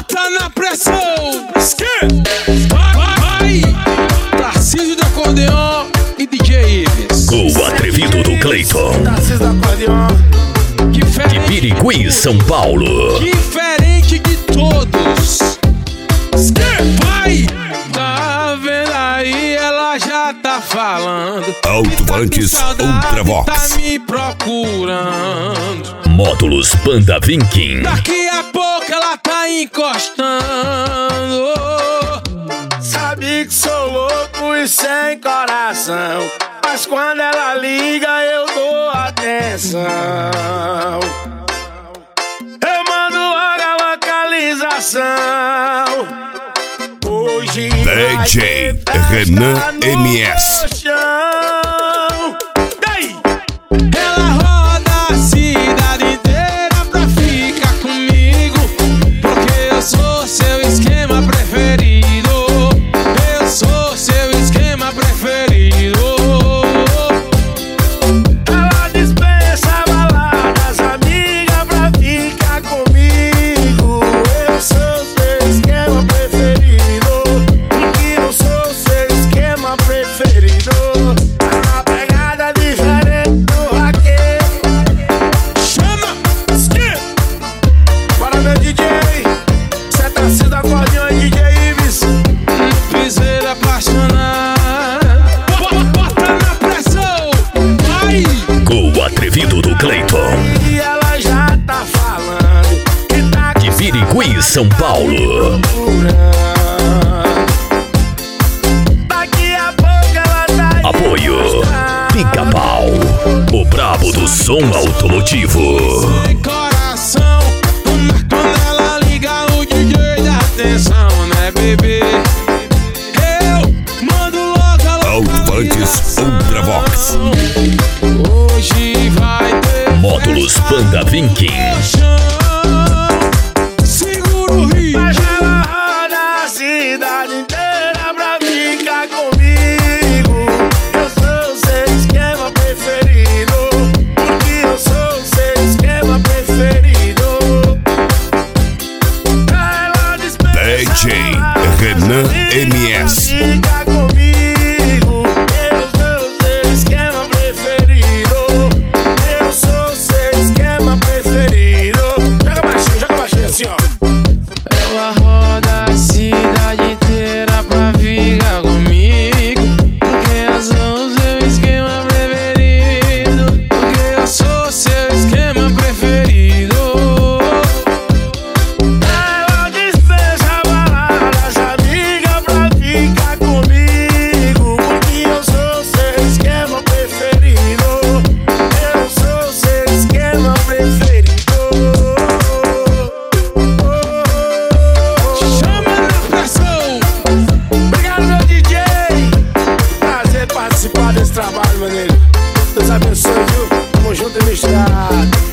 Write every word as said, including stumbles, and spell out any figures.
bota na pressão. Vai, vai. Tarcísio do acordeon e D J Ives. O atrevido do Cleiton. Tarcísio do acordeon. De Birigui, São Paulo. Diferente de todos. Vai. Tá vendo aí, ela já tá falando. Alto-Vantes Ultravox. Tá me procurando. Módulos Panda Vinking. Daqui a pouco ela tá encostando. Sabe que sou louco e sem coração, mas quando ela liga eu dou atenção. Eu mando logo a localização. Hoje D J Renan M S. Ela roda a cidade inteira pra ficar comigo, porque eu sou seu esquema preferido. Eu sou seu esquema preferido. Ela dispensa baladas, amiga, pra ficar comigo. Eu sou seu esquema preferido, porque eu sou seu esquema preferido. A pegada diferente do raquete. Chama! Para meu D J, cê tá sendo acordeão e D J Ives. Piseira apaixonada. Bota na pressão. Vai! O atrevido do Cleiton. E ela já tá falando que tá De Birigui, São Paulo. procurando. Daqui a pouco ela tá Apoio Pica-Pau, o brabo do som automotivo. Sem coração, quando ela liga o D J dá atenção, né, bebê? Eu mando logo a Alto-Vantes Ultravox. Hoje vai ter Módulos Panda Vinking. chão. Segura o ritmo. Mas ela roda a cidade inteira pra ficar comigo. Eu sou seu esquema preferido, porque eu sou seu esquema preferido. Ela dispensa D J Renan M S. fica comigo. Eu sou seu esquema preferido. Eu sou seu esquema preferido. Joga baixinho, joga baixinho assim, ó. Ela roda a cidade inteira pra ficar comigo, porque eu sou seu esquema preferido. Porque eu sou seu esquema preferido. Ela dispensa baladas, amiga, pra ficar comigo, porque eu sou seu esquema preferido. Eu sou seu esquema preferido. Chama na pressão. Obrigado, meu D J. Prazer participar desse trabalho, meu amigo. Deus abençoe, viu? Tamo junto e misturado.